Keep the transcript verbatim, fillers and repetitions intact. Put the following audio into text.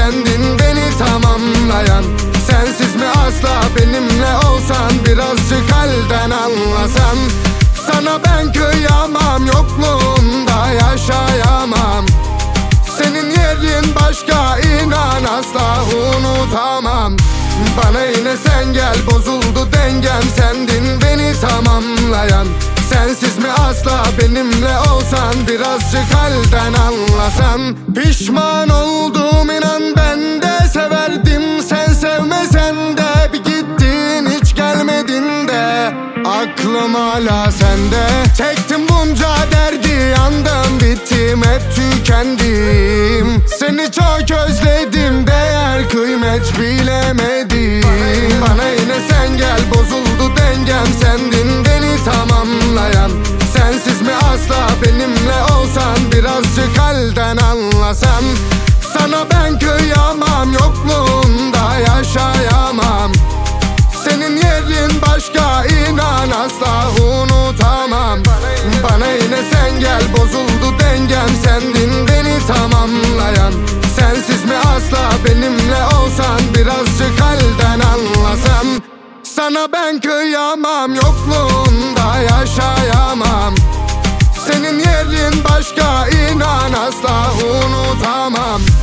sendin beni tamamlayan. Sensiz mi asla benimle olsan, birazcık halden anlasan. Sana ben kıyamam, yokluğunda yaşayamam. Senin yerin başka, inan asla unutamam. Bana yine sen gel, bozuldu dengem, sendin beni tamamlayan. Sensiz mi asla benimle olsan, birazcık halden anlasan. Pişman oldum inan, ben de severdim. Sen sevmesen de bir gittin, hiç gelmedin de. Aklım hala sende. Çektim bunca derdi, yandım bittim, hep tükendim. Seni çok özledim, değer kıymet bilemedim. Bana yine sen gel, bozuldu dengem, sendin beni tamamlayan. Sensiz mi asla benimle olsan, birazcık halden anlasan. Sana ben kıyamam, yokluğunda yaşayamam. Senin yerin başka, inan asla unutamam. Bana yine sen gel, bozuldu dengem, sendin beni tamamlayan. Sensiz mi asla benimle olsan, birazcık halden anlasan. Sana ben kıyamam, yokluğunda yaşayamam. Senin yerin başka, inan asla unutamam.